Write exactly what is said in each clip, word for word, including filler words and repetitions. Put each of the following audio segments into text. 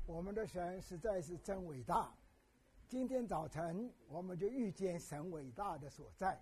我们的神实在是真伟大。今天早晨我们就遇见神伟大的所在。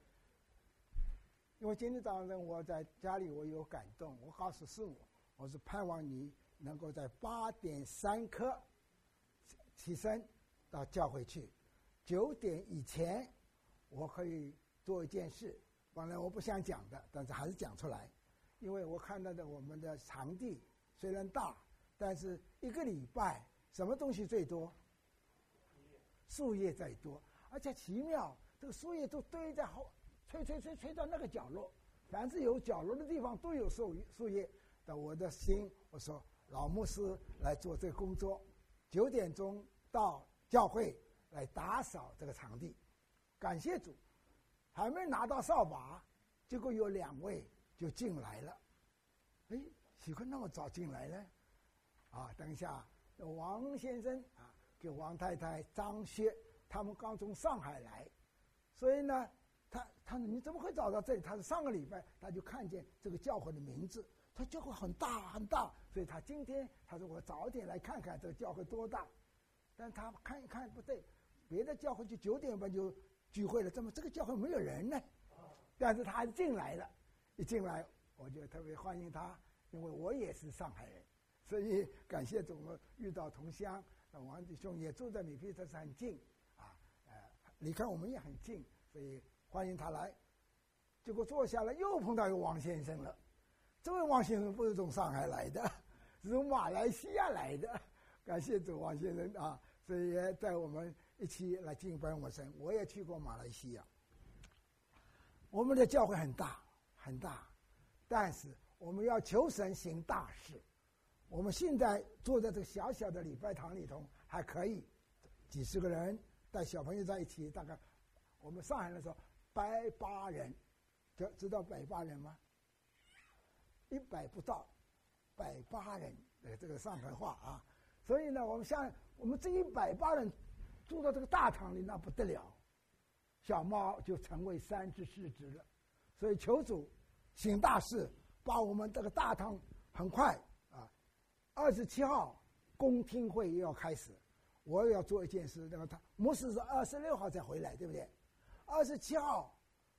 因为今天早上我在家里我有感动，我告诉师母，我是盼望你能够在八点三刻起身到教会去，九点以前我可以做一件事，本来我不想讲的，但是还是讲出来。因为我看到的我们的场地虽然大，但是一个礼拜什么东西最多？树叶最多，而且奇妙，这个树叶都堆在好，吹吹吹吹到那个角落，凡是有角落的地方都有树树叶。但我的心，我说老牧师来做这个工作，九点钟到教会来打扫这个场地。感谢主，还没拿到扫把，结果有两位就进来了。哎，喜欢那么早进来呢？啊，等一下，王先生啊，跟王太太、张薛，他们刚从上海来，所以呢，他他说你怎么会找到这里？他是上个礼拜他就看见这个教会的名字，他教会很大很大，所以他今天他说我早点来看看这个教会多大，但他看一看不对，别的教会就九点半就聚会了，怎么这个教会没有人呢？但是他还是进来了，一进来我就特别欢迎他，因为我也是上海人。所以感谢主，我们遇到同乡，王弟兄也住在米皮特是很近啊，呃，离开我们也很近，所以欢迎他来。结果坐下来又碰到一个王先生了，这位王先生不是从上海来的，是从马来西亚来的。感谢主，王先生啊，所以也带我们一起来敬拜我们神。我也去过马来西亚，我们的教会很大很大，但是我们要求神行大事。我们现在坐在这个小小的礼拜堂里头还可以，几十个人带小朋友在一起，大概我们上海的时候百八人，就知道百八人吗？一百不到，百八人，呃，这个上海话啊。所以呢，我们像我们这一百八人住到这个大堂里，那不得了，小猫就成为三只四只了。所以求主行大事，把我们这个大堂很快。二十七号公听会又要开始，我也要做一件事。那个他牧师是二十六号才回来，对不对？二十七号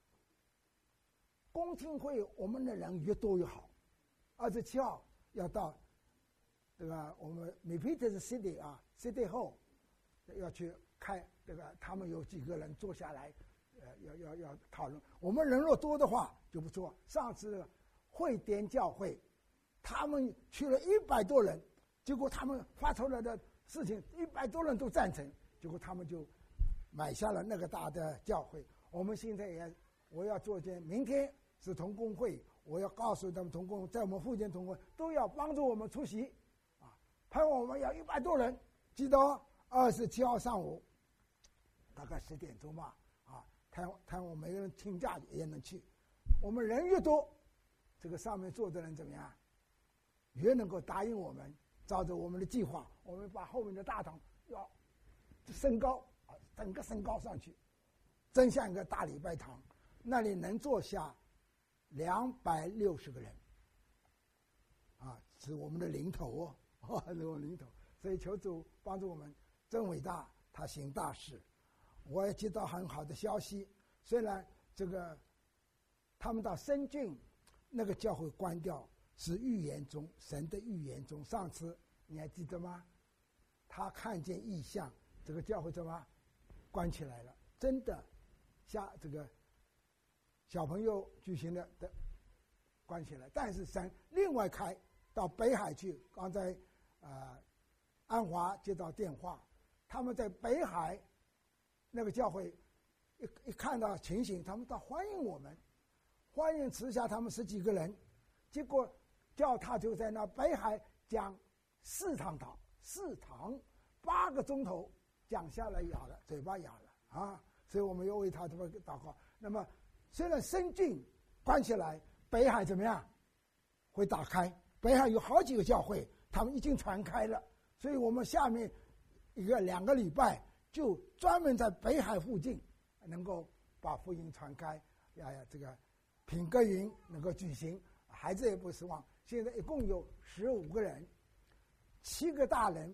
公听会，我们的人越多越好。二十七号要到这个我们米皮特是 City 啊 ，City 后要去开这个，他们有几个人坐下来，呃，要要要讨论。我们人若多的话就不错。上次会典教会。他们去了一百多人，结果他们发出来的事情，一百多人都赞成，结果他们就买下了那个大的教会。我们现在也，我要做一件，明天是同工会，我要告诉他们同工，在我们附近同工都要帮助我们出席，啊，盼望我们要一百多人，记得二十七号上午，大概十点钟吧，啊，看看我每个人请假也能去，我们人越多，这个上面坐的人怎么样？越能够答应我们，照着我们的计划，我们把后面的大堂要升高，整个升高上去，真像一个大礼拜堂，那里能坐下两百六十个人，啊，是我们的领头哦，啊，是我们领头。所以求主帮助我们，真伟大，他行大事。我也接到很好的消息，虽然这个他们到深圳那个教会关掉。是预言中，神的预言中。上次你还记得吗？他看见异象，这个教会怎么关起来了？真的，像这个小朋友举行的的关起来。但是神另外开到北海去。刚才啊、呃，安华接到电话，他们在北海那个教会一一看到情形，他们到欢迎我们，欢迎吃下他们十几个人，结果。叫他就在那北海讲四堂祷，四堂八个钟头讲下来哑了，嘴巴哑了啊！所以我们又为他这么祷告。那么虽然深圳关起来，北海怎么样？会打开。北海有好几个教会，他们已经传开了，所以我们下面一个两个礼拜就专门在北海附近能够把福音传开，呀呀，这个品格营能够举行，孩子也不失望。现在一共有十五个人，七个大人，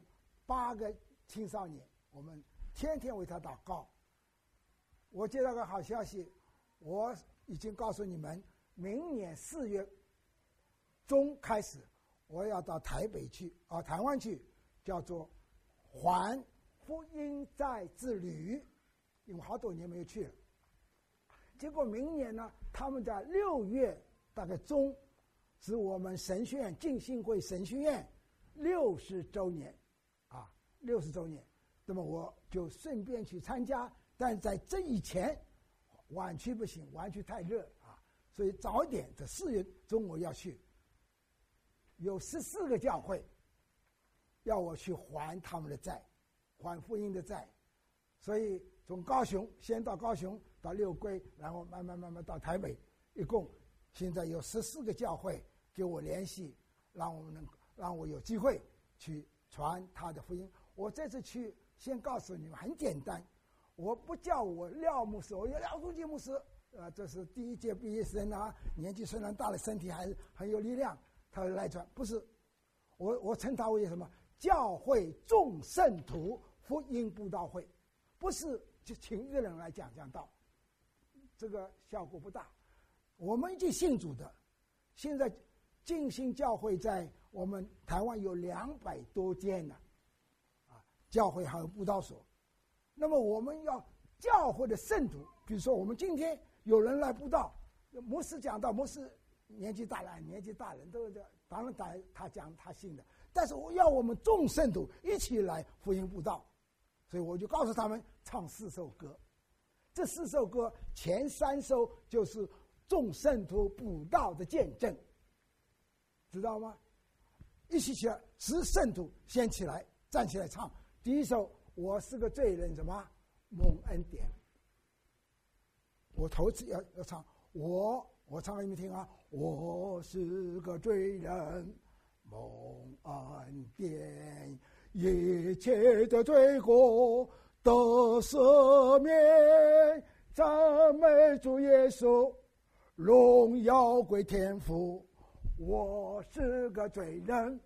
八个青少年，我们天天为他祷告。我接到个好消息，我已经告诉你们，明年四月中开始，我要到台北去啊，台湾去，叫做环福音在之旅，因为好多年没有去了。结果明年呢，他们在六月大概中，是我们神学院浸信会神学院六十周年，啊，六十周年。那么我就顺便去参加，但在这以前，晚去不行，晚去太热啊，所以早一点，这四月中我要去。有十四个教会要我去还他们的债，还福音的债，所以从高雄先到高雄，到六龟，然后慢慢慢慢到台北，一共现在有十四个教会给我联系，让我们能让我有机会去传他的福音。我这次去，先告诉你们很简单，我不叫我廖牧师，我叫廖书记牧师，呃，这是第一届毕业生啊，年纪虽然大了，身体还是很有力量。他来传不是，我我称他为什么？教会众圣徒福音布道会，不是就请一个人来讲讲道，这个效果不大。我们已经信主的，现在浸信教会在我们台湾有两百多间呢，啊，教会还有布道所。那么我们要教会的圣徒，比如说我们今天有人来布道，牧师讲道，牧师。年纪大了，年纪大人都这，当然他他讲他信的，但是我要我们众圣徒一起来福音布道，所以我就告诉他们唱四首歌，这四首歌前三首就是众圣徒布道的见证，知道吗？一起起来，十圣徒先起来站起来唱，第一首我是个罪人，什么蒙恩典，我头次要要唱我。我唱给你们听啊！我是个罪人，蒙恩典，一切的罪过得赦免，赞美主耶稣，荣耀归天父。我是个罪人，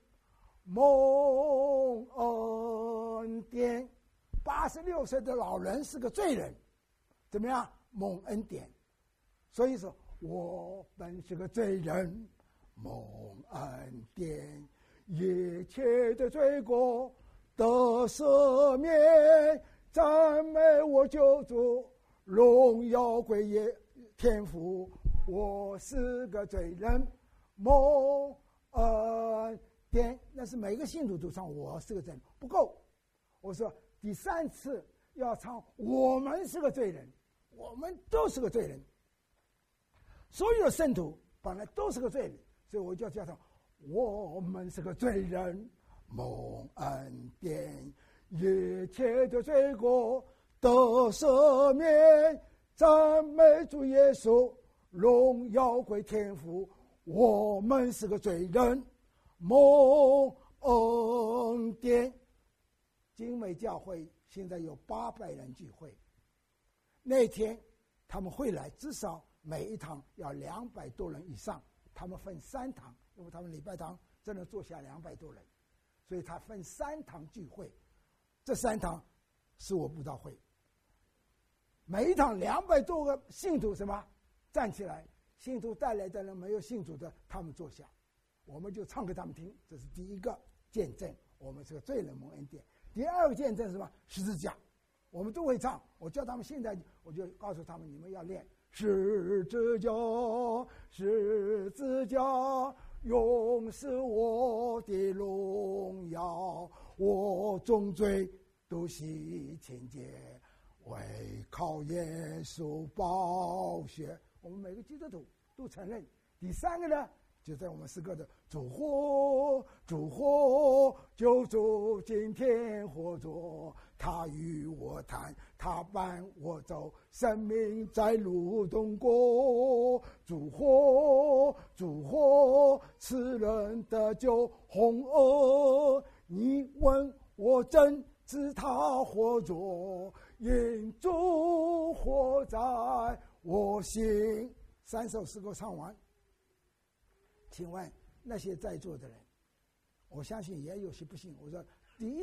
蒙恩典。八十六岁的老人是个罪人，怎么样？蒙恩典。所以说。我本是个罪人，蒙恩典，一切的罪过得赦免，赞美我救主，荣耀归耶天父。我是个罪人，蒙恩典。那是每个信徒都唱我是个罪人，不够。我说第三次要唱我们是个罪人，我们都是个罪人。所有的圣徒本来都是个罪人，所以我就叫他我们是个罪人，蒙恩典，一切的罪过得赦免，赞美主耶稣，荣耀归天父。我们是个罪人，蒙恩典。精美教会现在有八百人聚会，那天他们会来，至少每一堂要两百多人以上，他们分三堂，因为他们礼拜堂真的坐下两百多人，所以他分三堂聚会。这三堂是我布道会，每一堂两百多个信徒什么站起来，信徒带来的人没有信主的，他们坐下，我们就唱给他们听。这是第一个见证，我们是个罪人蒙恩典。第二个见证是什么？十字架，我们都会唱。我叫他们现在，我就告诉他们，你们要练。十字架，十字架，永是我的荣耀。我众罪都洗清洁，唯靠耶稣宝血。我们每个基督徒都承认。第三个呢，就在我们诗歌的主活，主活，救主今天活着。他与我谈，他伴我走，生命在路中过。主活，主活，此人得救红恩。你问我真知他活着，因主活在我心。三首诗歌唱完，请问那些在座的人，我相信也有些不信。我说第一堂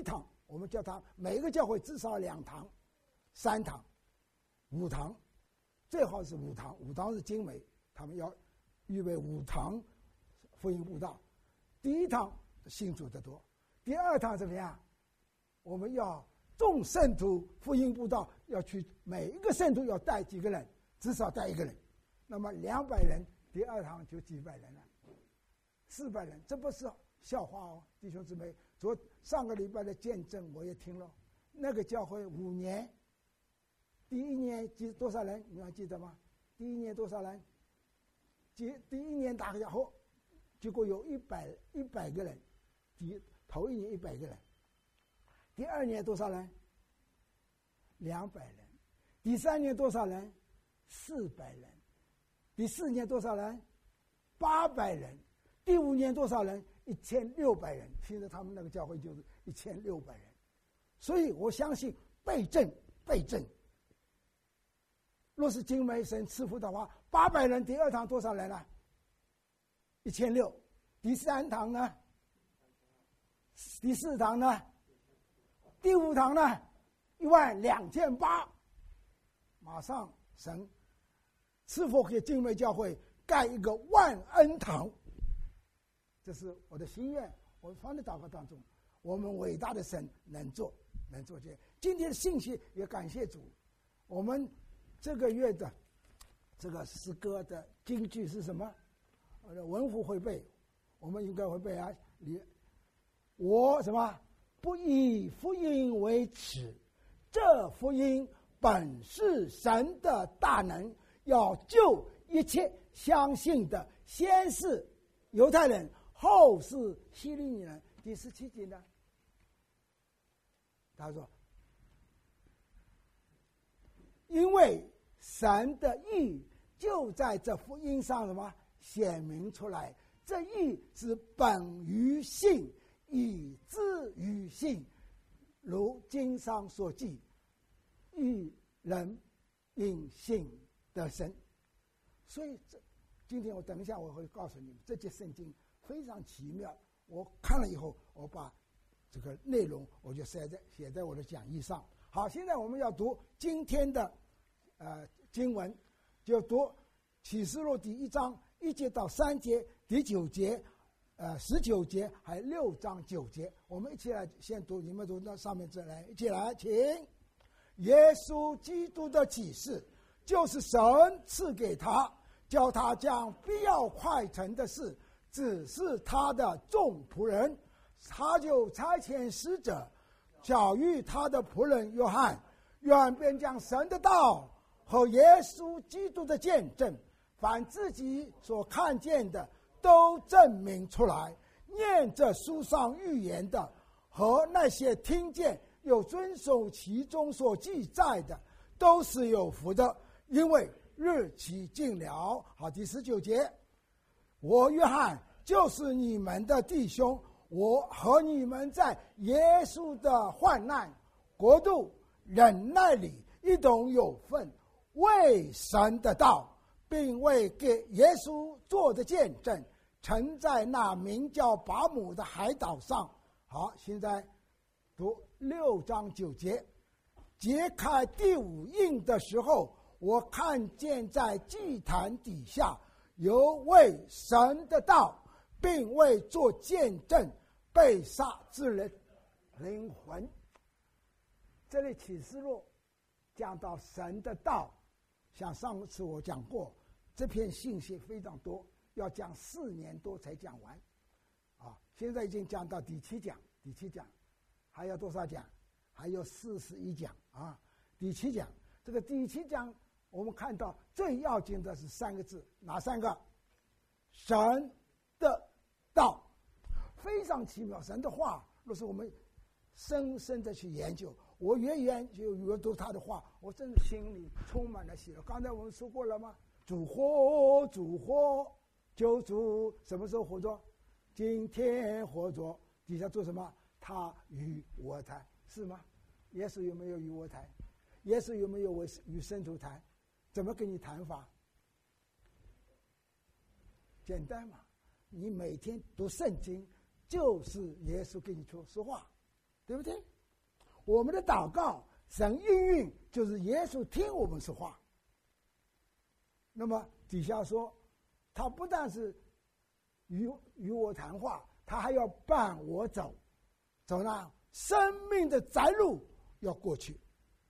我们叫它每一个教会至少两堂、三堂、五堂，最好是五堂。五堂是精美，他们要预备五堂福音布道。第一堂信主的多，第二堂怎么样？我们要众圣徒福音布道，要去每一个圣徒要带几个人，至少带一个人。那么两百人，第二堂就几百人了，四百人，这不是笑话哦，弟兄姊妹。昨上个礼拜的见证我也听了，那个教会五年，第一年记多少人？你还记得吗？第一年多少人？第第一年打个后，结果有一百一百个人，第头一年一百个人，第二年多少人？两百人，第三年多少人？四百人，第四年多少人？八百人，第五年多少人？一千六百人。现在他们那个教会就是一千六百人，所以我相信倍增倍增。若是精美神赐福的话，八百人，第二堂多少人呢？一千六，第三堂呢？第四堂呢？第五堂呢？一万两千八。马上神赐福给精美教会盖一个万恩堂，这是我的心愿。我放在祷告当中，我们伟大的神能做，能做这。今天的信息也感谢主，我们这个月的这个诗歌的金句是什么？文虎会背，我们应该会背啊。你我什么？不以福音为耻，这福音本是神的大能，要救一切相信的，先是犹太人，后是希利尼人。第十七节呢，他说，因为神的义就在这福音上什么显明出来，这义是本于信，以至于信，如经上所记，义人因信得生。所以这今天我等一下我会告诉你们，这节圣经非常奇妙。我看了以后，我把这个内容我就写在写在我的讲义上。好，现在我们要读今天的呃经文，就读启示录第一章一节到三节，第九节，呃十九节，还有六章九节。我们一起来先读，你们读到上面这来，一起来，请。耶稣基督的启示，就是神赐给他，叫他将必要快成的事指示他的众仆人，他就差遣使者教育他的仆人约翰，约翰便将神的道和耶稣基督的见证，凡自己所看见的都证明出来，念这书上预言的和那些听见有遵守其中所记载的，都是有福的，因为日期近了。好，第十九节，我约翰就是你们的弟兄，我和你们在耶稣的患难、国度、忍耐里一同有份，为神的道，并为给耶稣做的见证，曾在那名叫拔姆的海岛上。好，现在读六章九节，揭开第五印的时候，我看见在祭坛底下有为神的道并为做见证被杀之人灵魂。这里启示录讲到神的道，像上次我讲过，这篇信息非常多，要讲四年多才讲完啊！现在已经讲到第七讲，第七讲还要多少讲？还有四十一讲啊！第七讲，这个第七讲我们看到最要紧的是三个字，哪三个？神的道，非常奇妙。神的话，若是我们深深的去研究，我越研究越读他的话，我真的心里充满了喜乐。刚才我们说过了吗？主活，主活，救主什么时候活着？今天活着。底下做什么？他与我谈，是吗？耶稣有没有与我谈？耶稣有没有与圣徒谈？怎么跟你谈法？简单嘛，你每天读圣经，就是耶稣跟你说说话，对不对？ 我们的祷告，神应允，就是耶稣听我们说话。那么底下说，他不但是与与我谈话，他还要伴我走，走那生命的窄路要过去。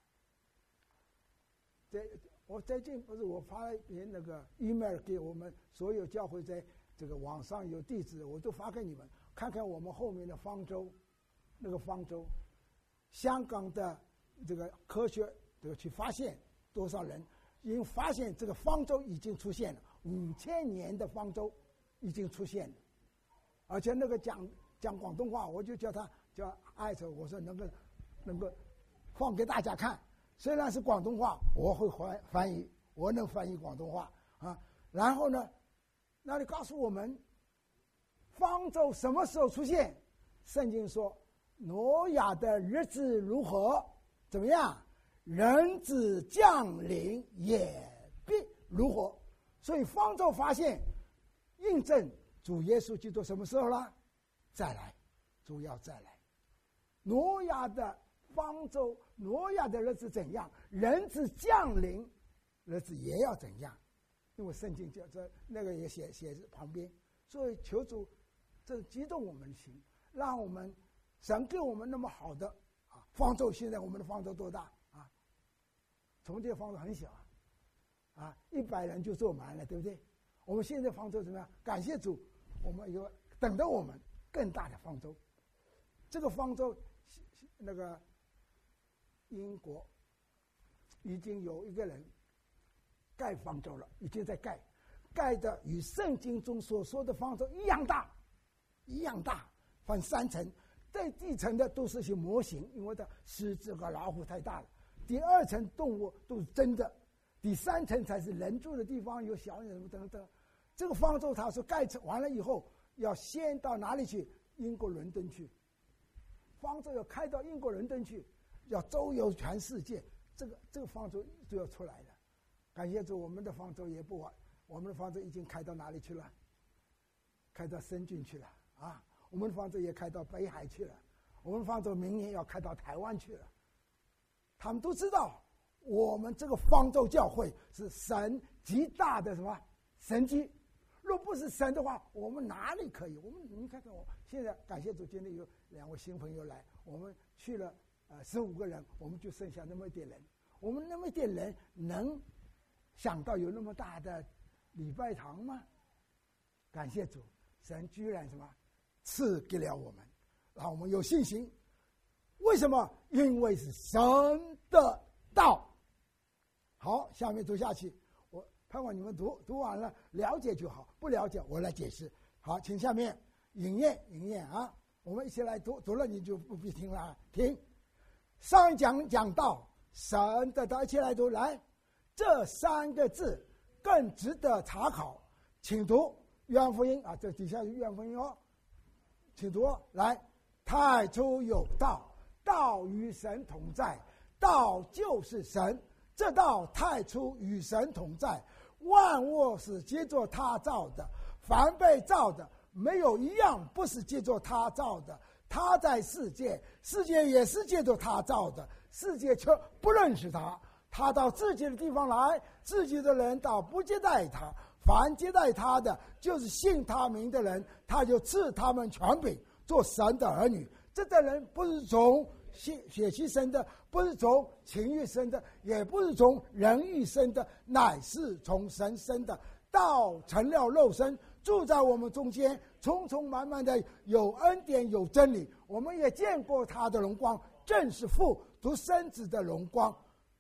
这我最近不是我发了一那个 email 给我们所有教会，在这个网上有地址，我都发给你们看看。我们后面的方舟，那个方舟，香港的这个科学这个去发现多少人，已经发现这个方舟已经出现了，五千年的方舟已经出现了，而且那个讲讲广东话，我就叫他叫艾特，我说能够能够放给大家看。虽然是广东话，我会翻翻译，我能翻译广东话啊。然后呢，那你告诉我们，方舟什么时候出现？圣经说，挪亚的日子如何？怎么样？人子降临也必如何？所以方舟发现，印证主耶稣基督什么时候了？再来，主要再来。挪亚的方舟，挪亚的日子怎样？人子降临，日子也要怎样？因为圣经叫这那个也写写在旁边，所以求主这激动我们的心，让我们神给我们那么好的啊方舟。现在我们的方舟多大啊？从这方舟很小啊，啊，一百人就坐满了，对不对？我们现在方舟怎么样？感谢主，我们有等着我们更大的方舟。这个方舟，那个英国已经有一个人盖方舟了，已经在盖，盖的与圣经中所说的方舟一样大，一样大，分三层。在第一层的都是些模型，因为它狮子和老虎太大了。第二层动物都是真的，第三层才是人住的地方，有小人什么等等。这个方舟他说盖完了以后，要先到哪里去？英国伦敦去。方舟要开到英国伦敦去，要周游全世界。这个这个方舟就要出来了。感谢主，我们的方舟也不晚，我们的方舟已经开到哪里去了？开到深圳去了啊！我们的方舟也开到北海去了，我们的方舟明年要开到台湾去了。他们都知道，我们这个方舟教会是神极大的什么神迹。若不是神的话，我们哪里可以？我们你看看我现在，感谢主，今天有两位新朋友来，我们去了呃十五个人，我们就剩下那么一点人。我们那么一点人能想到有那么大的礼拜堂吗？感谢主，神居然什么赐给了我们，让我们有信心。为什么？因为是神的道。好，下面读下去，我盼望你们读读完了了解就好，不了解我来解释。好，请下面引言引言啊，我们一起来读，读了你就不必听了，听。上一讲讲到神的道，一起来读，来，这三个字更值得查考，请读约翰福音啊，这底下是约翰福音哦，请读来，太初有道，道与神同在，道就是神，这道太初与神同在，万物是借着他造的，凡被造的没有一样不是借着他造的。他在世界，世界也是借着他造的，世界却不认识他。他到自己的地方来，自己的人倒不接待他。凡接待他的，就是信他名的人，他就赐他们权柄，做神的儿女。这的人不是从血血气生的，不是从情欲生的，也不是从人欲生的，乃是从神生的。道成了肉身，住在我们中间，充充满满的有恩典有真理。我们也见过他的荣光，正是父独生子的荣光。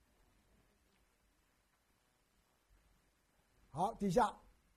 好，底下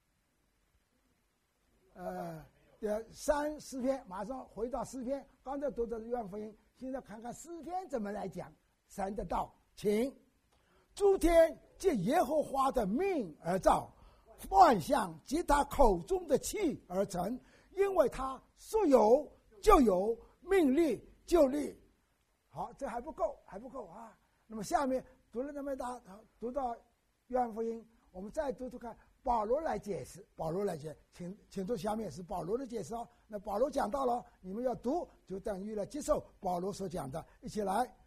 呃三诗篇，马上回到诗篇。刚才读的是约翰福音，现在看看诗篇怎么来讲神的道。请，诸天借耶和华的命而造，万象藉他口中的气而成，因为他说有就有，命立就立。好，这还不够，还不够啊！那么下面读了那么大，读到约翰福音，我们再读读看保罗来解释。保罗来解，请请读下面是保罗的解释哦。那保罗讲到了，你们要读，就等于了接受保罗所讲的。一起来，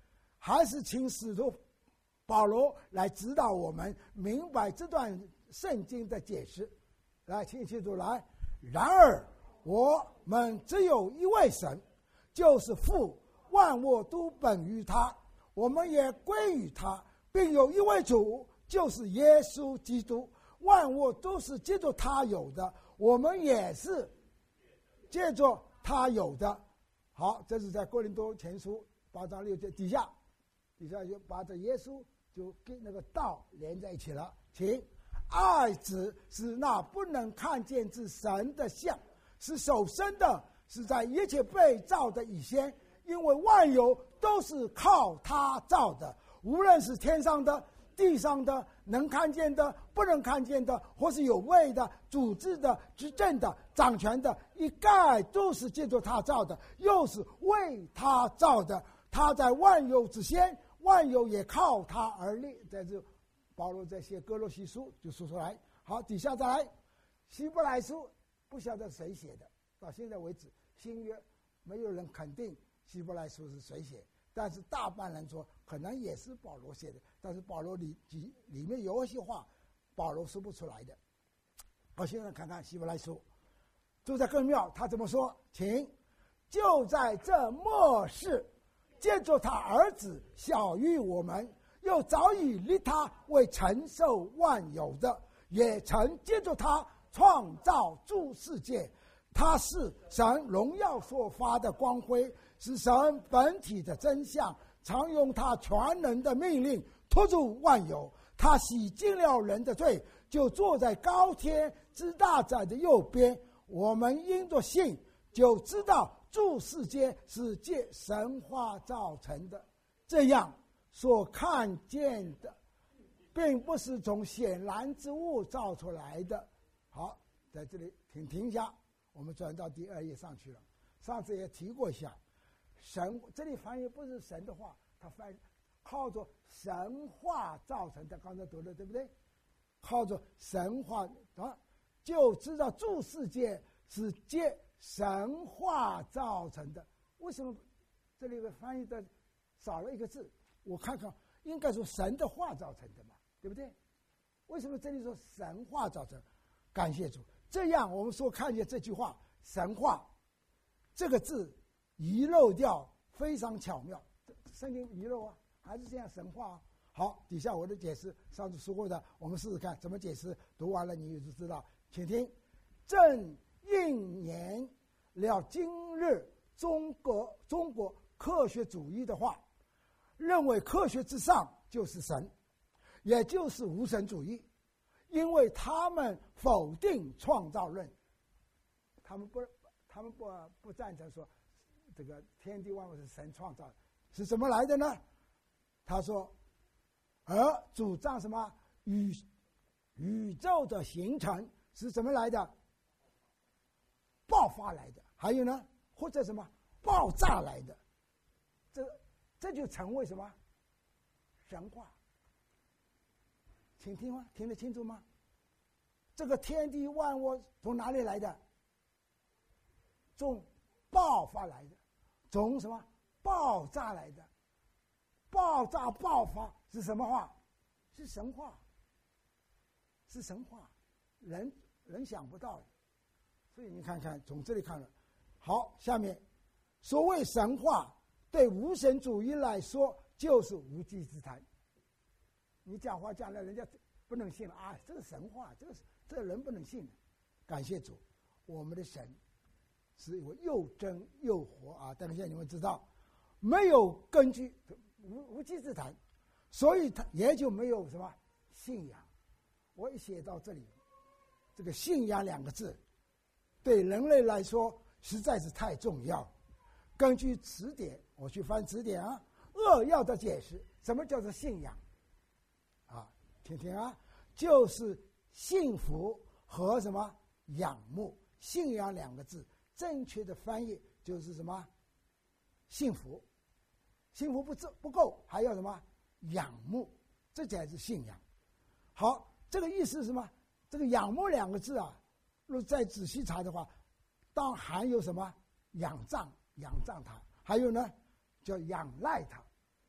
还是请使徒保罗来指导我们明白这段圣经的解释。来，请记住来。然而我们只有一位神，就是父，万物都本于他，我们也归于他，并有一位主，就是耶稣基督，万物都是借着他有的，我们也是借着他有的。好，这是在哥林多前书八章六节底下，底下就把这耶稣就跟那个道连在一起了。请，爱子是那不能看见之神的像，是首生的，是在一切被造的以先，因为万有都是靠他造的，无论是天上的、地上的，能看见的、不能看见的，或是有位的、主治的、执政的、掌权的，一概都是借着他造的，又是为他造的。他在万有之先，万有也靠他而立。在这保罗在写哥罗西书就说出来。好，底下再来，希伯来书不晓得谁写的，到现在为止新约没有人肯定希伯来书是谁写，但是大半人说可能也是保罗写的，但是保罗里里面有一些话保罗说不出来的。我现在看看希伯来书，就在更妙，他怎么说？请，就在这末世，借着他儿子小于我们，又早已立他为承受万有的，也曾借着他创造诸世界。他是神荣耀所发的光辉，是神本体的真相，常用他全能的命令托住万有。他洗净了人的罪，就坐在高天之大者的右边。我们因着信就知道诸世界是借神话造成的，这样所看见的并不是从显然之物造出来的。好，在这里停停一下，我们转到第二页上去了。上次也提过一下，神这里翻译不是神的话，它翻译靠着神话造成的，刚才读了对不对？靠着神话啊，就知道诸世界是借神话造成的。为什么这里的翻译的少了一个字？我看看，应该说神的话造成的嘛，对不对？为什么这里说神话造成？感谢主。这样我们说看见这句话神话这个字遗漏掉非常巧妙，圣经遗漏啊，还是这样神话啊。好，底下我的解释上次说过的，我们试试看怎么解释，读完了你就知道。请听，正应验了今日中国中国科学主义的话，认为科学之上就是神，也就是无神主义，因为他们否定创造论，他们不他们不不赞成说这个天地万物是神创造的，是怎么来的呢？他说，而主张什么宇宇宙的形成是怎么来的？爆发来的，还有呢，或者什么爆炸来的，这这就成为什么神话？请听吗？听得清楚吗？这个天地万物从哪里来的？从爆发来的，从什么爆炸来的？爆炸爆发是什么话？是神话，是神话，人人想不到的。所以你看看，从这里看了。好，下面所谓神话，对无神主义来说就是无稽之谈。你讲话讲了，人家不能信了啊！这是神话，这个这人不能信的。感谢主，我们的神是有又真又活啊！等一下你们知道，没有根据，无无稽之谈，所以他也就没有什么信仰。我一写到这里，这个信仰两个字，对人类来说实在是太重要。根据词典，我去翻词典啊，扼要的解释什么叫做信仰啊，听听啊，就是幸福和什么仰慕。信仰两个字正确的翻译就是什么？幸福，幸福不不够，还要什么？仰慕，这才是信仰。好，这个意思是什么？这个仰慕两个字啊，若再仔细查的话，当含有什么？仰仗，仰仗他，还有呢，叫仰赖他。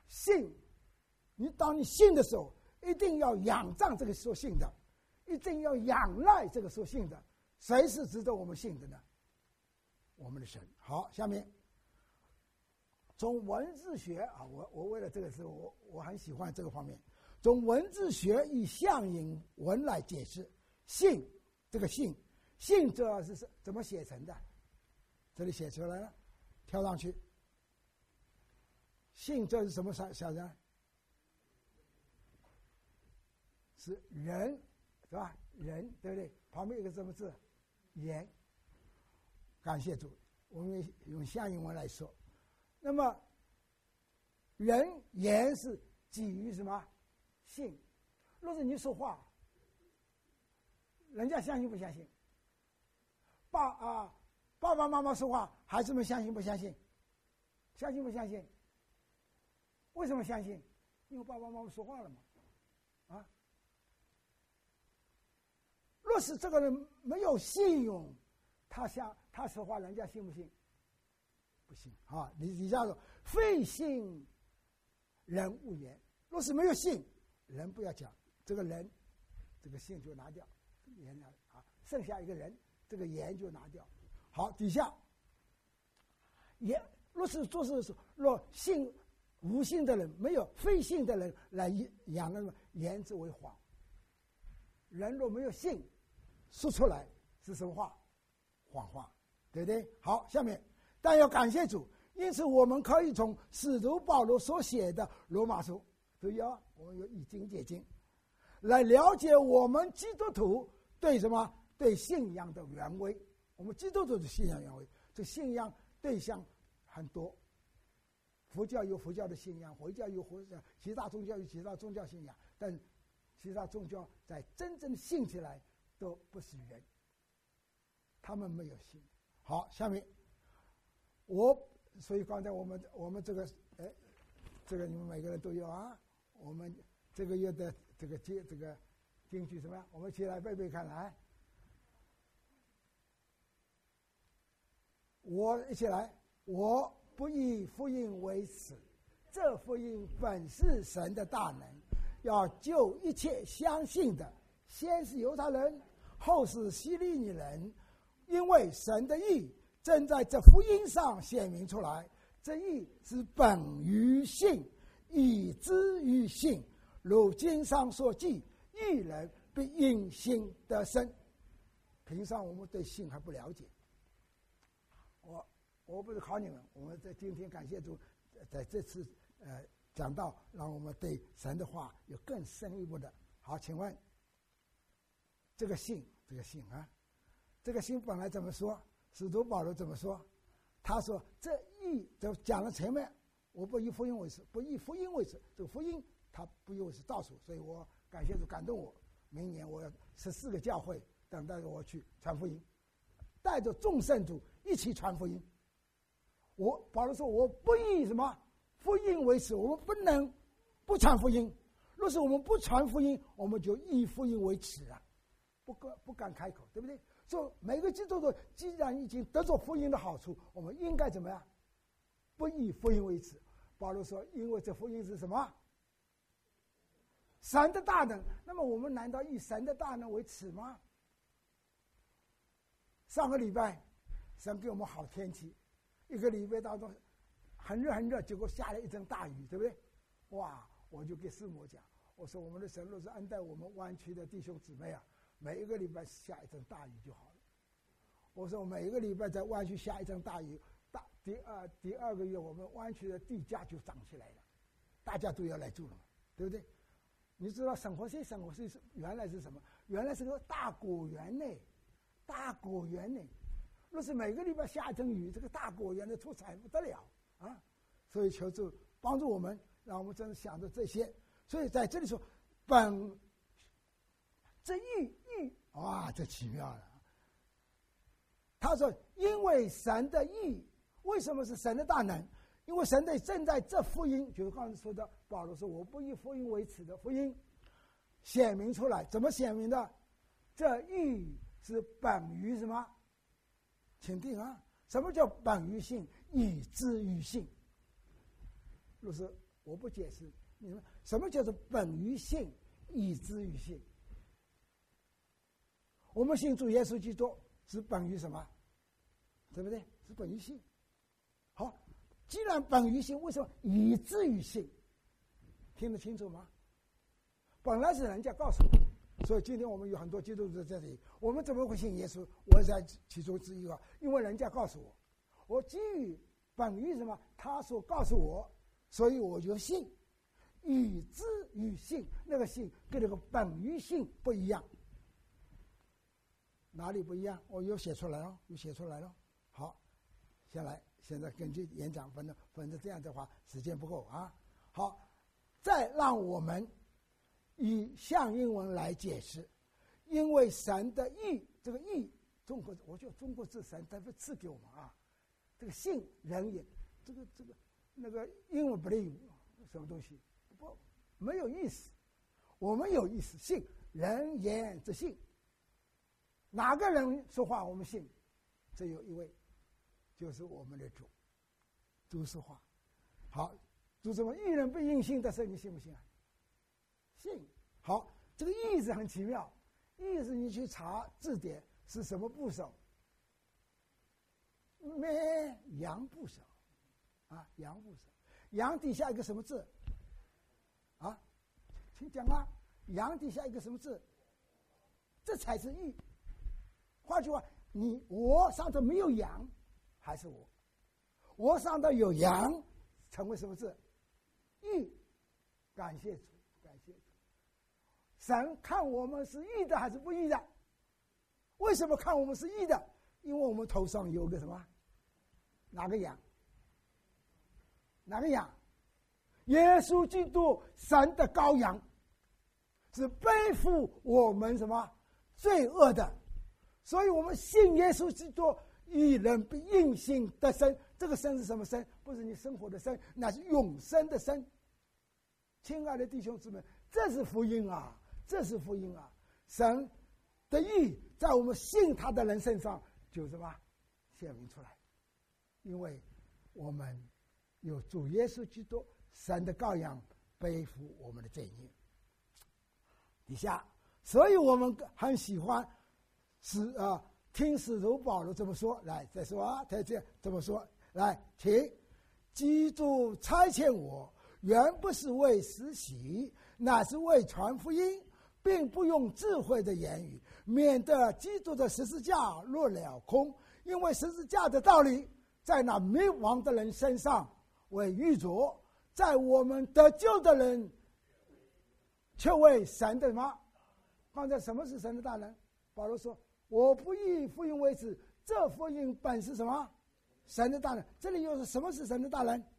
信，你当你信的时候，一定要仰仗这个所信的，一定要仰赖这个所信的。谁是值得我们信的呢？我们的神。好，下面从文字学啊，我我为了这个事，我我很喜欢这个方面。从文字学以象引文来解释信，这个信，信这是怎么写成的？这里写出来了，跳上去。信这是什么小小人？是人，是吧？人，对不对？旁边有个什么字？言。感谢主，我们用象引文来说。那么，人言是基于什么？信。若是你说话，人家相信不相信？爸啊，爸爸妈妈说话，孩子们相信不相信？相信不相信？为什么相信？因为爸爸妈妈说话了嘛，啊。若是这个人没有信用，他想他说话，人家信不信？不信啊！你你叫做非信人勿言。若是没有信，人不要讲，这个人，这个信就拿掉，言拿啊，剩下一个人，这个言就拿掉。好，底下言，若是做事的时候，若信无信的人，没有非信的人来养那个言之为谎。人若没有信，说出来是什么话？谎话，对不对？好，下面，但要感谢主，因此我们可以从使徒保罗所写的罗马书，注意啊，我们有以经解经，来了解我们基督徒对什么？对信仰的原委。我们基督徒的信仰原委，这信仰对象很多。佛教有佛教的信仰，回教有回教，其他宗教有其他宗教信仰，但其他宗教在真正信起来都不是人，他们没有信。好，下面我所以刚才我们我们这个哎，这个你们每个人都有啊。我们这个月的这个经这个经句什么样？我们一起来背背看来。我一起来，我不以福音为耻，这福音本是神的大能，要救一切相信的，先是犹太人，后是希利尼人，因为神的义正在这福音上显明出来。这义是本于信，以之于信，如经上所记，义人必因信得生。平常我们对信还不了解，我我不是考你们，我们在今天感谢主，在这次呃讲到，让我们对神的话有更深一步的。好，请问这个信，这个信啊，这个信本来怎么说？使徒保罗怎么说？他说这义就讲了前面，我不以福音为耻，不以福音为耻。这个福音他不以为是倒数，所以我感谢主感动我，明年我要十四个教会等待着我去传福音，带着众圣徒一起传福音。我保罗说我不以什么福音为耻，我们不能不传福音。若是我们不传福音，我们就以福音为耻啊，不敢不敢开口，对不对？所以每个基督徒既然已经得着福音的好处，我们应该怎么样？不以福音为耻。保罗说，因为这福音是什么？神的大能。那么我们难道以神的大能为耻吗？上个礼拜神给我们好天气，一个礼拜当中很热很热，结果下了一阵大雨，对不对？哇，我就给师母讲，我说我们的神若是恩待我们湾区的弟兄姊妹啊，每一个礼拜下一阵大雨就好了。我说每一个礼拜在湾区下一阵大雨，大第二第二个月我们湾区的地价就涨起来了，大家都要来住了嘛，对不对？你知道省活税，省活税是原来是什么？原来是个大果园呢，大果园呢。若是每个礼拜下一阵雨，这个大果园的出产不得了啊！所以求主帮助我们，让我们真的想着这些。所以在这里说，本这义义哇，这奇妙了。他说，因为神的义，为什么是神的大能？因为神的正在这福音，就是刚才说的，保罗说我不以福音为耻的福音显明出来。怎么显明的？这义是本于什么？请听啊，什么叫本于信，以至于信？若是我不解释。你们什么叫做本于信，以至于信？我们信主耶稣基督是本于什么？对不对？是本于信。好，既然本于信，为什么以至于信？听得清楚吗？本来是人家告诉我，所以今天我们有很多基督徒在这里，我们怎么会信耶稣？我在其中之一啊，因为人家告诉我，我基于本于什么？他所告诉我，所以我就信。以至于信，那个信跟那个本于信不一样。哪里不一样？我又写出来了，又写出来了。好，下来，现在根据演讲，反正反正这样的话时间不够啊。好，再让我们以象英文来解释，因为神的义，这个义，中国我觉得中国字神他会赐给我们啊。这个信人也，这个这个那个英文 believe 什么东西不没有意思，我们有意思，信人言之信。哪个人说话我们信？只有一位，就是我们的主，主说话。好，主什么？一人不应信的事，你信不信啊？信。好，这个义字很奇妙，义字你去查字典是什么部首？咩羊部首啊，羊部首。羊底下一个什么字？啊，请讲啊，羊底下一个什么字？这才是义。换句话，你我上头没有羊，还是我；我上头有羊，成为什么字？义。感谢主，感谢主。神看我们是义的还是不义的？为什么看我们是义的？因为我们头上有个什么？哪个羊？哪个羊？耶稣基督，神的羔羊，是背负我们什么罪恶的。所以我们信耶稣基督，一人不因信得生。这个生是什么生？不是你生活的生，那是永生的生。亲爱的弟兄姊妹，这是福音啊，这是福音啊！神的义在我们信他的人身上就什么显明出来，因为我们有主耶稣基督，神的羔羊背负我们的罪孽。底下，所以我们很喜欢使啊，听使徒保罗这么说。来，再说啊，再这怎么说？来，请基督差遣我，原不是为实习，乃是为传福音，并不用智慧的言语，免得基督的十字架落了空。因为十字架的道理，在那灭亡的人身上为愚拙，在我们得救的人却为神的什么？刚才什么是神的大能？保罗说：“我不以福音为耻，这福音本是什么？神的大能。”这里又是什么是神的大能？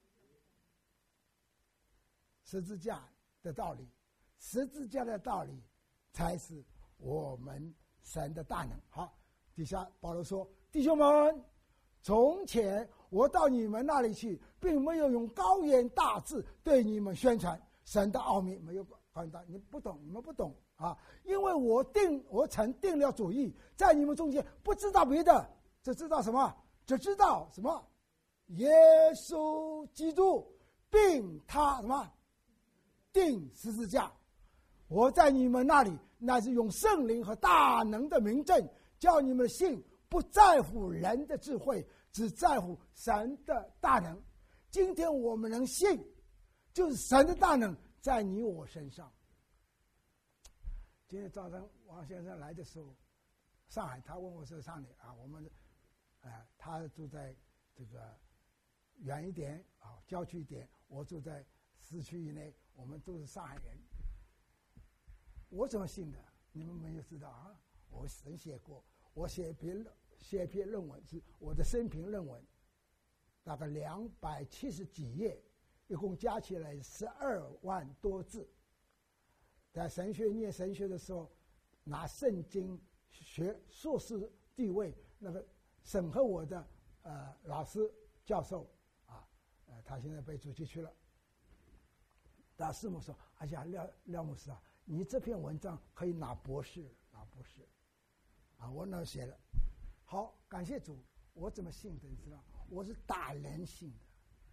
十字架的道理，十字架的道理才是我们神的大能。好，底下保罗说：“弟兄们，从前我到你们那里去，并没有用高言大志对你们宣传神的奥秘，没有高言大，你不懂，你们不懂啊！因为我定，我曾定了主意，在你们中间不知道别的，只知道什么？只知道什么？耶稣基督，并他什么定十字架。我在你们那里，乃是用圣灵和大能的明证，叫你们的信不在乎人的智慧，只在乎神的大能。今天我们能信，就是神的大能在你我身上。今天早上王先生来的时候，上海，他问我是上海啊，我们，呃，他住在这个远一点啊，郊区一点，我住在市区以内，我们都是上海人。我怎么信的？你们没有知道啊？我曾写过，我写篇写篇论文，是我的生平论文，大概两百七十几页，一共加起来十二万多字。在神学念神学的时候，拿圣经学硕士地位，那个审核我的呃老师教授啊，呃，他现在被主击去了。大师母说：“哎呀，廖廖牧师啊，你这篇文章可以拿博士，拿博士。”啊，我那写了。好，感谢主，我怎么信的？你知道，我是打人信的。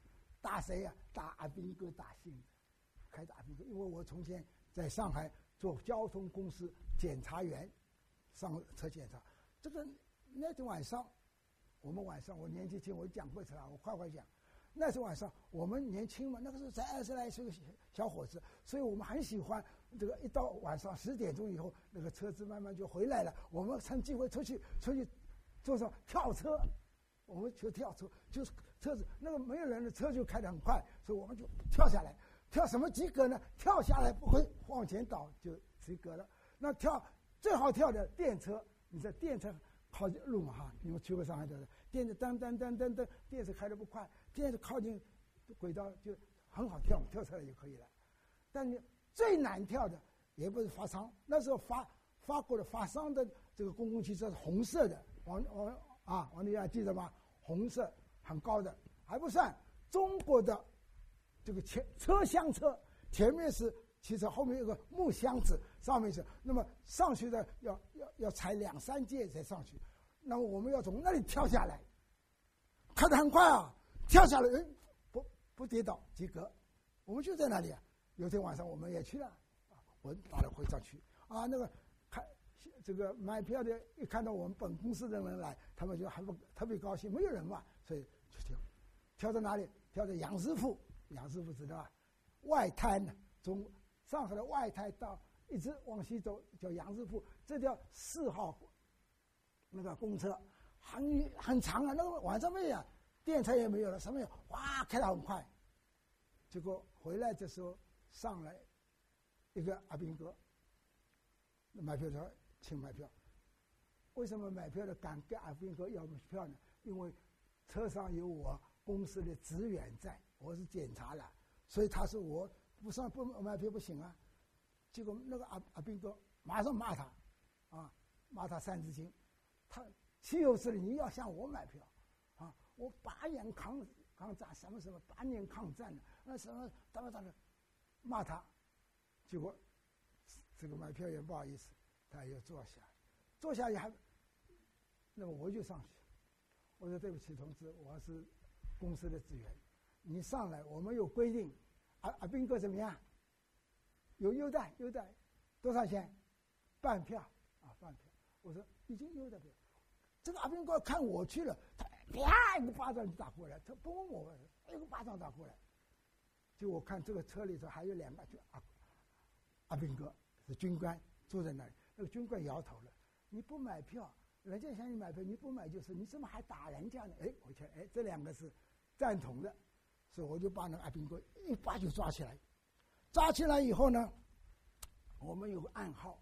打谁呀、啊？打阿兵哥打信的，开打阿兵哥。因为我从前在上海做交通公司检查员，上车检查。这个那天晚上，我们晚上我年纪轻，我讲不出来，我快快讲。那天晚上我们年轻嘛，那个时候才二十来岁的小伙子，所以我们很喜欢这个。一到晚上十点钟以后，那个车子慢慢就回来了，我们趁机会出去出去坐上跳车，我们就跳车，就是车子那个没有人的车就开得很快，所以我们就跳下来。跳什么及格呢？跳下来不会往前倒就及格了。那跳最好跳的电车，你在电车靠近路嘛哈，你们去过上海的电车噔噔噔噔噔，电车开得不快，电车靠近轨道就很好跳，跳出来就可以了。但你最难跳的也不是发商，那时候发法国的发商的这个公共汽车是红色的，王王啊王丽还记得吗？红色很高的还不算，中国的这个前车厢车前面是汽车，后面有个木箱子，上面是那么上去的要要要踩两三阶才上去，那么我们要从那里跳下来，开得很快啊，跳下来哎不不跌倒及格，我们就在那里啊。有天晚上我们也去了，我打了回上去啊，那个看这个买票的一看到我们本公司的人来，他们就还不特别高兴，没有人嘛，所以就跳，跳到哪里？跳到杨师傅，杨师傅知道吧？外滩呢，从上海的外滩到一直往西走叫杨师傅，这条四号那个公车很很长啊，那个晚上没有电车也没有了，什么也哇开得很快，结果回来的时候上来一个阿兵哥，买票说请买票。为什么买票的敢跟阿兵哥要票呢？因为车上有我公司的职员在，我是检查了，所以他是我不上不买票不行啊。结果那个阿阿兵哥马上骂他，啊，骂他三字经，他岂有此理！你要向我买票，啊，我八年抗抗战什么什么八年抗战的，那什么怎么怎么骂他，结果这个买票员不好意思，他又坐下，坐下也还，那么我就上去，我说对不起同志，我是公司的职员，你上来我们有规定，阿阿兵哥怎么样？有优待，优待多少钱？半票啊，半票。我说已经优待票。这个阿兵哥看我去了，他啪一个巴掌就打过来，他不问我，一个巴掌打过来。就我看这个车里头还有两个就阿阿兵哥是军官坐在那里，那个军官摇头了，你不买票，人家向你买票，你不买就是，你怎么还打人家呢？哎，我瞧，哎，这两个是赞同的，所以我就把那个阿兵哥一把就抓起来。抓起来以后呢，我们有个暗号，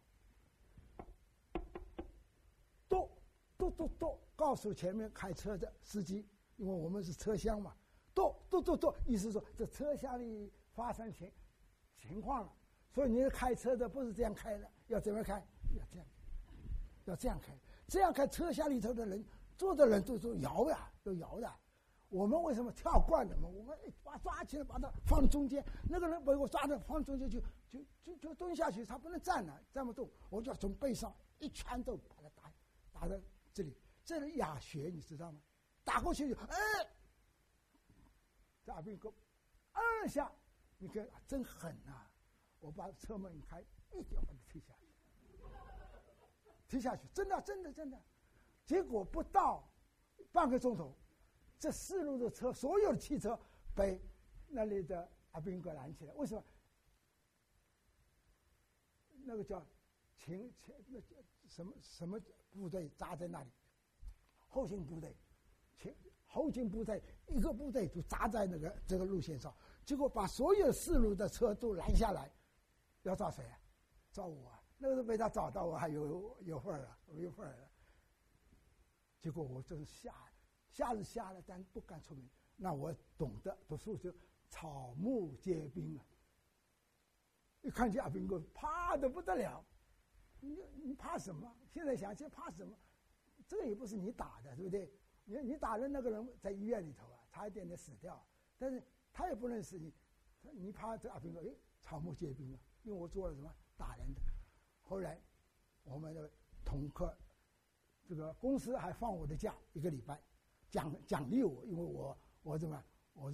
咚咚咚咚，告诉前面开车的司机，因为我们是车厢嘛，咚咚咚咚，意思说这车厢里发生情情况了，所以你开车的不是这样开的，要怎么开？要这样，要这样开，这样开，车厢里头的人坐的人都都摇呀，都摇的。我们为什么跳惯了嘛？我们把抓起来，把它放中间，那个人把我抓着放中间就就就就蹲下去，他不能站了，站不动，我就要从背上一拳头把他打打在这里，这里哑穴，你知道吗？打过去就哎，这阿兵哥二下，你看真狠呐！我把车门一开，一脚把他推下去，推下去，真的真的真的，结果不到半个钟头。这四路的车，所有的汽车被那里的阿兵哥拦起来。为什么？那个叫前前那什么什么部队扎在那里？后勤部队，前后勤部队一个部队就扎在那个这个路线上，结果把所有四路的车都拦下来，要抓谁啊？抓我啊！那个时候被他找到，我还有有份儿了，我有份儿了。结果我真是吓。吓是吓了，但不敢出名。那我懂得读书就草木皆兵啊！一看见阿兵哥，怕得不得了。你你怕什么？现在想起怕什么？这个也不是你打的，对不对？你你打的那个人在医院里头啊，差一点点死掉，但是他也不认识你，你怕这阿兵哥？哎，草木皆兵啊！因为我做了什么打人的。后来我们的同科这个公司还放我的假一个礼拜。奖奖励我，因为我我怎么我是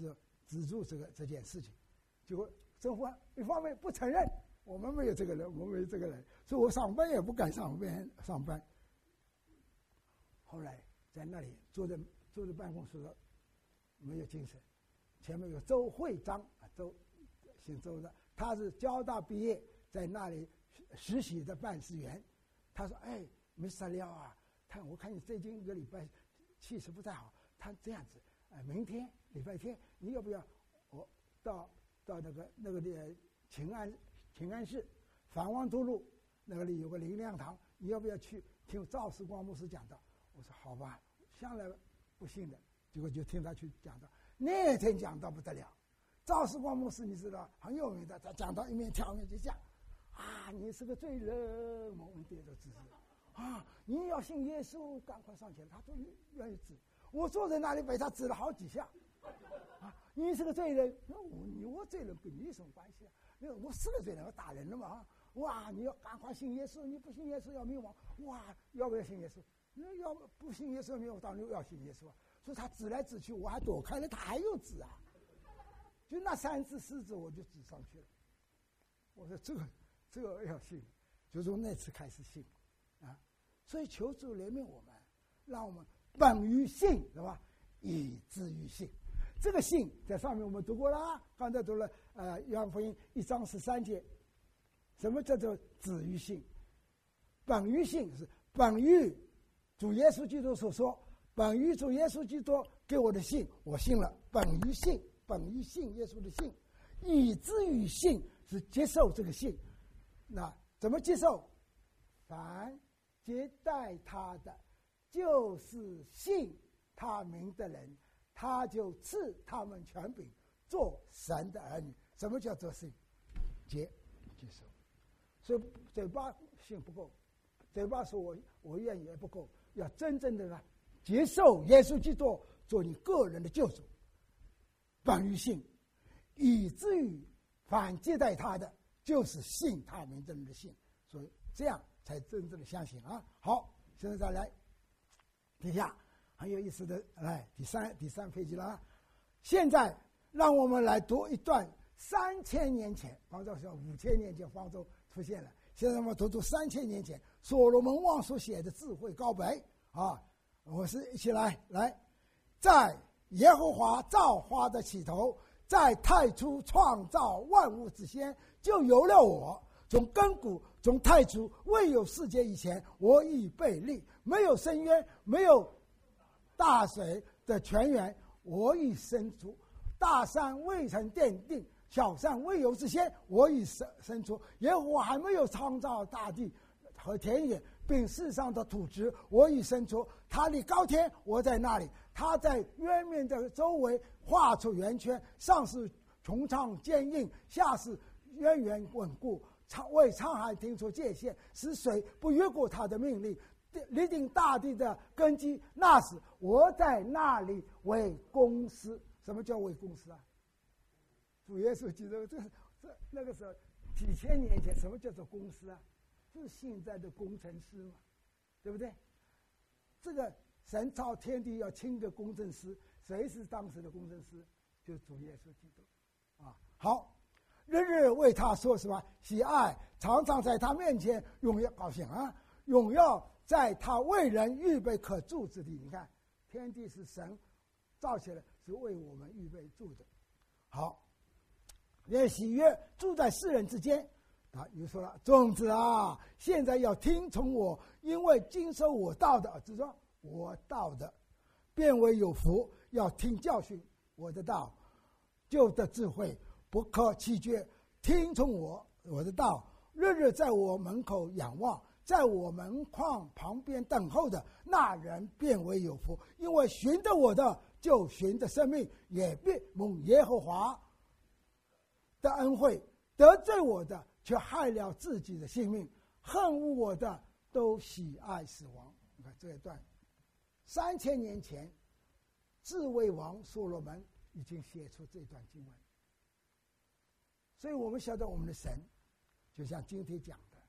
资助这个这件事情。结果政府一方面不承认我们没有这个人，我们没有这个人，所以我上班也不敢上班上班。后来在那里坐在坐在办公室的没有精神，前面有周会章啊，周姓周的，他是交大毕业，在那里实习的办事员。他说：“哎，没啥料啊，他我看你最近一个礼拜气势不太好，他这样子，呃，明天礼拜天你要不要我到到那个那个的秦安秦安市繁王渡路那个里有个灵粮堂，你要不要去听赵世光牧师讲道？”我说：“好吧，向来不信的。”结果就听他去讲道，那天讲道不得了。赵世光牧师你知道很有名的，他讲到一面跳一面就讲啊，你是个罪人，我们跌着指示啊，你要信耶稣，赶快上前。他都愿意指，我坐在那里被他指了好几下啊，你是个罪人，那我你我罪人跟你有什么关系啊？那我是个罪人，我打人了嘛啊！哇，你要赶快信耶稣，你不信耶稣要灭亡。哇，要不要信耶稣？那要不信耶稣灭亡，当然要信耶稣啊。所以他指来指去，我还躲开了，他还有指啊。就那三次四次我就指上去了。我说这个这个要信，就从那次开始信啊。所以求主怜悯我们，让我们本于信，对吧？以至于信。这个信在上面我们读过了，刚才读了呃约翰福音一章十三节。什么叫做止于信？本于信是本于主耶稣基督所说，本于主耶稣基督给我的信，我信了。本于信，本于信耶稣的信，以至于信是接受这个信。那怎么接受？凡接待他的，就是信他名的人，他就赐他们权柄，做神的儿女。什么叫做信？接接受。所以嘴巴信不够，嘴巴说我我愿意也不够，要真正的呢接受耶稣基督做你个人的救主。本于信，以至于凡接待他的，就是信他名的人的信。所以这样才真正的相信啊。好，现在再来底下很有意思的，来第三第三페이지了啊。现在让我们来读一段三千年前，方舟说五千年前方舟出现了，现在我们读读三千年前所罗门王所写的智慧告白啊。我是一起来来，在耶和华造化的起头，在太初创造万物之先，就有了我。从亘古从太初未有世界以前，我已被立，没有深渊，没有大水的泉源，我已生出。大山未曾奠定，小山未有之先，我已生生出。耶和华还没有创造大地和田野，并世上的土质，我已生出。他立高天，我在那里。他在渊面的周围画出圆圈，上是穹苍坚硬，下是渊源稳固。为沧海定出界限，使水不越过他的命令，立定大地的根基。那时我在那里为公司。什么叫为公司啊？主耶稣基督，这这那个时候几千年前，什么叫做公司啊？就是现在的工程师嘛，对不对？这个神造天地要请个工程师，谁是当时的工程师？就是主耶稣基督啊。好，日日为他说什么喜爱，常常在他面前荣耀高兴啊，荣耀在他为人预备可住之地。你看，天地是神造起来，是为我们预备住的。好，愿喜悦住在世人之间。啊，又说了，种子啊，现在要听从我，因为经受我道的，只说我道的，变为有福。要听教训我的道，就得智慧，不可弃绝。听从我我的道，日日在我门口仰望，在我门框旁边等候的那人变为有福，因为寻得我的就寻得生命，也必蒙耶和华的恩惠。得罪我的却害了自己的性命，恨恶我的都喜爱死亡。你看这一段，三千年前智慧王所罗门已经写出这段经文。所以我们晓得我们的神，就像今天讲的，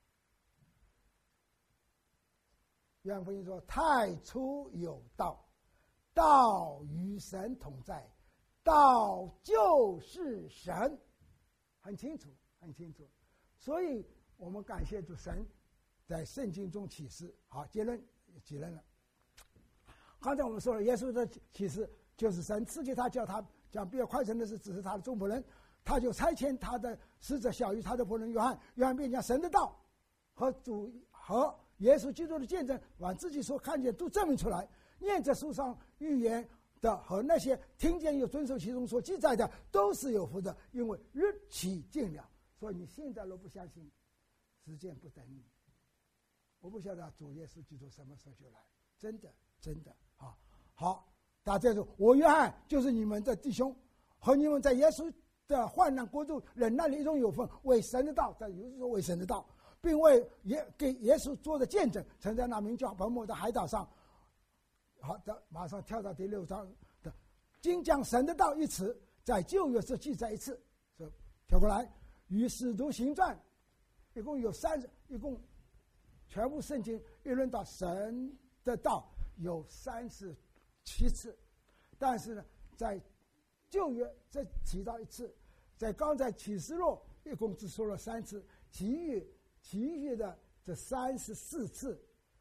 约翰福音说：太初有道，道与神同在， 道就是神，很清楚，很清楚。所以我们感谢主，神在圣经中启示。好，结论结论了。刚才我们说了，耶稣的启示就是神赐给他，叫他讲比较快成的事，只是他的众仆人，他就差遣他的使者小于他的仆人约翰，约翰便将神的道和主和耶稣基督的见证，把自己所看见都证明出来。念着书上预言的和那些听见又遵守其中所记载的，都是有福的，因为日期近了。所以你现在若不相信，时间不等你。我不晓得主耶稣基督什么时候就来，真的真的啊！好，大家说，我约翰就是你们的弟兄，和你们在耶稣的患难国度忍耐里中有份，为神的道，在有时说为神的道，并为耶给耶稣做的见证，曾在那名叫本末的海岛上。好的，马上跳到第六章的“今将神的道”一词，在旧约是记载一次，所以跳过来，与使徒行传一共有三十，一共全部圣经一论到神的道有三十七次，但是呢，在旧约再提到一次，在刚才启示录一共只说了三次，其余其余的这三十四次。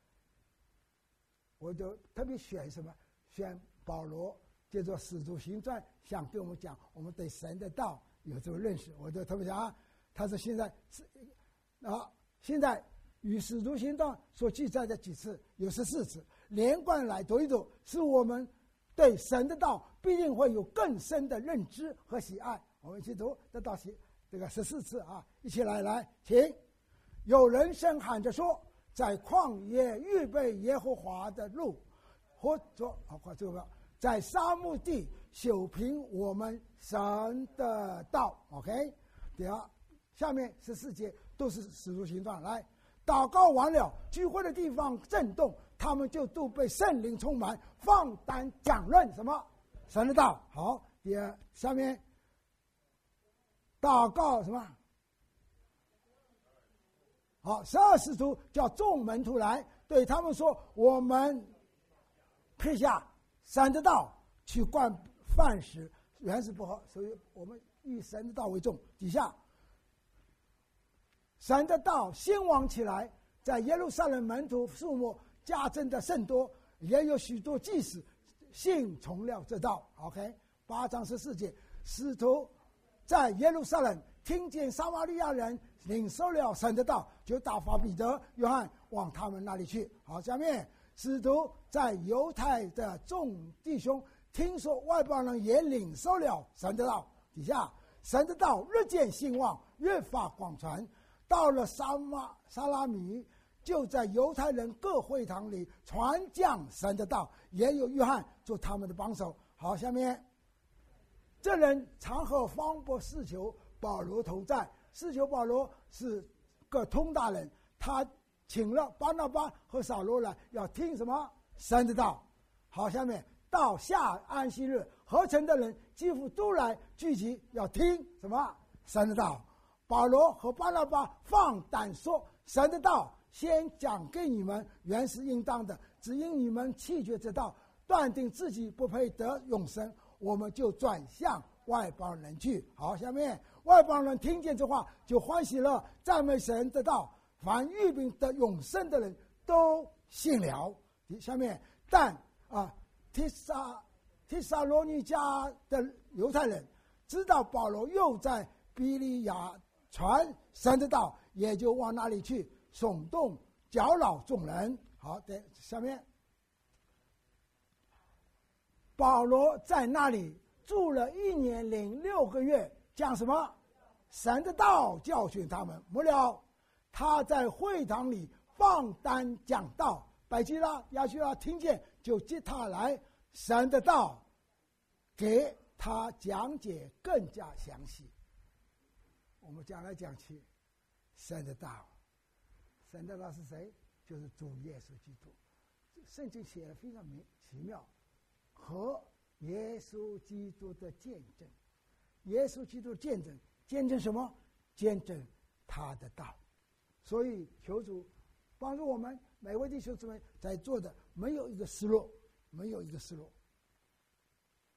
我就特别选什么？选保罗借着《使徒行传》想跟我们讲，我们对神的道有这个认识。我就特别想啊，他是现在是啊，现在与《使徒行传》所记载的几次有十四次，连贯来读一读，使我们对神的道必定会有更深的认知和喜爱。我们一起读得到这个十四次啊，一起来来，请。有人声喊着说，在旷野预备耶和华的路，或者好，这个在沙漠地修平我们神的道。OK， 第二，下面十四节都是使徒行传。来，祷告完了，聚会的地方震动，他们就都被圣灵充满，放胆讲论什么神的道。好，第二，下面祷告什么？好，十二使徒叫众门徒来，对他们说：“我们撇下神的道去灌饭食，原是不合，所以我们以神的道为重。”底下，神的道兴旺起来，在耶路撒冷门徒数目加增的甚多，也有许多祭司信从了这道。OK， 八章十四节，使徒在耶路撒冷听见撒玛利亚人领受了神的道，就打发彼得、约翰往他们那里去。好，下面使徒在犹太的众弟兄听说外邦人也领受了神的道，底下神的道日渐兴旺，越发广传。到了撒马撒拉米，就在犹太人各会堂里传讲神的道，也有约翰做他们的帮手。好，下面这人常和方伯士求保罗同在。士求保罗是个通达人，他请了巴拿巴和扫罗来，要听什么神的道。好，下面到下安息日，合成的人几乎都来聚集，要听什么神的道。保罗和巴拿巴放胆说，神的道先讲给你们，原是应当的，只因你们弃绝这道，断定自己不配得永生，我们就转向外邦人去。好，下面外邦人听见这话就欢喜了，赞美神的道，凡预备得永生的人都信了。下面但啊，提撒提撒罗尼迦的犹太人知道保罗又在比利亚传神的道，也就往那里去，耸动搅扰众人。好的，下面保罗在那里住了一年零六个月，讲什么神的道教训他们。末了，他在会堂里放胆讲道，百基拉、亚许拉听见，就接他来神的道，给他讲解更加详细。我们讲来讲去，神的道，神的道是谁？就是主耶稣基督。圣经写的非常奇妙，和耶稣基督的见证。耶稣基督的见证，见证什么？见证他的道。所以求主帮助我们每位弟兄姊妹在座的，没有一个失落，没有一个失落。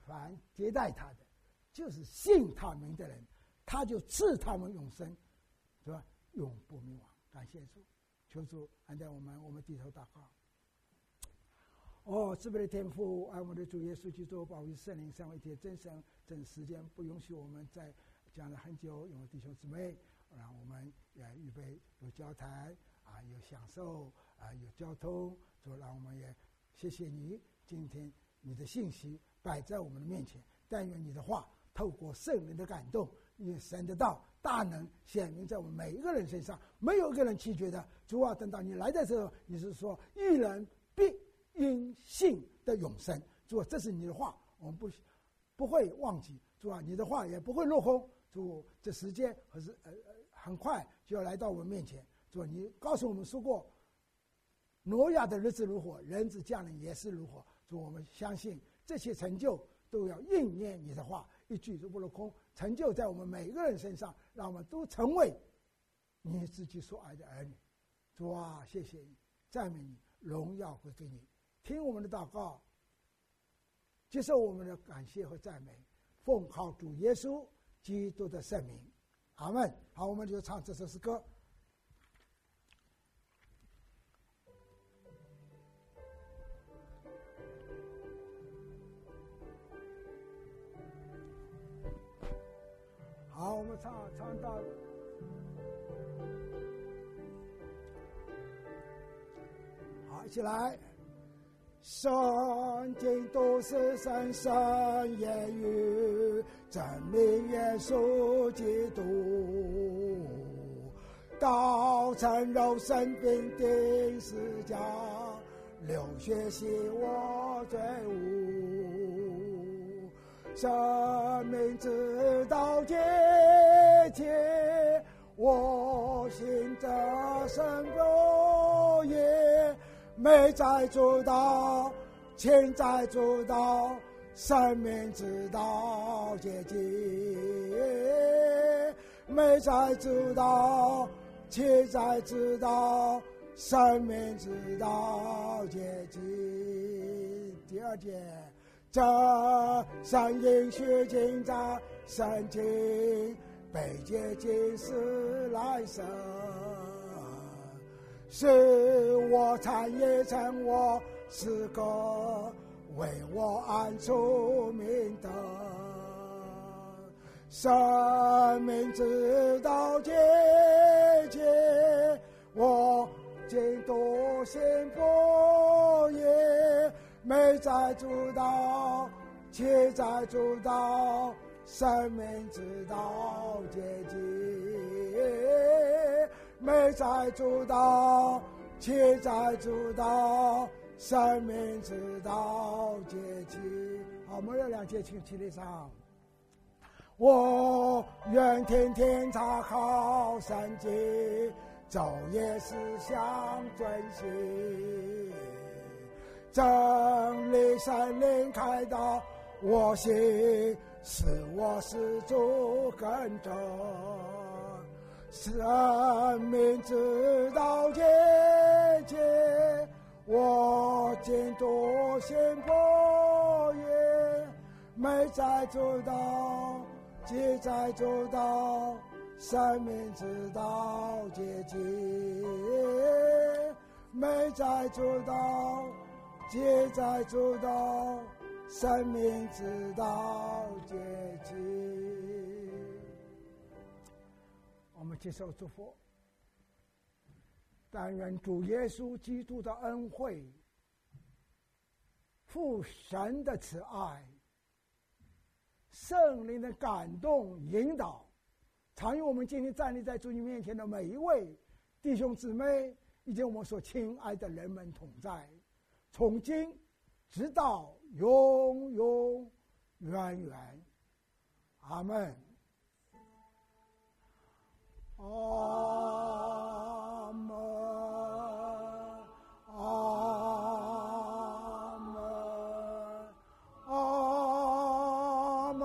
凡接待他的，就是信他名的人，他就赐他们永生，是吧？永不灭亡。感谢主，求主安待我们，我们低头祷告。哦，慈悲的天父，爱我们的主耶稣基督，保佑圣灵三位一体真神，这时间不允许我们再讲了很久，因为弟兄姊妹，让我们也预备有交谈啊，有享受啊，有交通，主让我们也谢谢你，今天你的信息摆在我们的面前，但愿你的话透过圣灵的感动，因神的道大能显明在我们每一个人身上，没有一个人弃绝的。主啊，等到你来的时候，你是说一人必因信的永生。主啊，这是你的话，我们不不会忘记。主啊，你的话也不会落空。主，这时间可是呃很快就要来到我们面前。主啊，你告诉我们说过，挪亚的日子如火，人子降临也是如火。主，我们相信这些成就都要应验你的话，一句都不落空，成就在我们每一个人身上，让我们都成为你自己所爱的儿女。主啊，谢谢你，赞美你，荣耀归给你。听我们的祷告，接受我们的感谢和赞美，奉靠主耶稣基督的圣名，阿们。好，我们就唱这首诗歌。好，我们唱唱到，好，一起来。圣经都是神圣言语，证明耶稣基督道成肉身并钉十架，流血洗我罪污，生命之道节节，我信这神不也美在主道，情在主道，生命之道接近，美在主道，情在主道，生命之道接近。第二节，这山阴血经在圣经，被接近是来生。是我产业成我是个为我安出名的生命之道节节，我尽多先佛也，美在主道，且在主道，生命之道接近，美在主道，且在主道，生命之道接近。好，我们有两节请起立上。我愿天天查考圣经，昼夜思想遵行，真理圣灵开导我心，使我始终跟着。生命之道节节，我尽多先佛也，美在主道，皆在主道，生命之道接近，美在主道，皆在主道，生命之道接近。我们接受祝福，但愿主耶稣基督的恩惠、父神的慈爱、圣灵的感动引导，常与我们今天站立在主你面前的每一位弟兄姊妹以及我们所亲爱的人们同在，从今直到永永远远。阿们。阿门，阿门，阿门，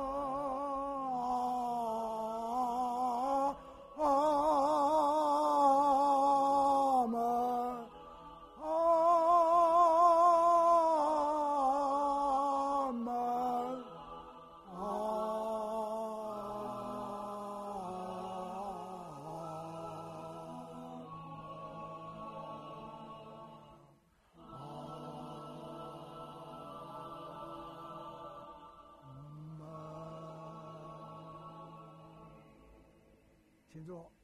阿门，阿门。 请坐。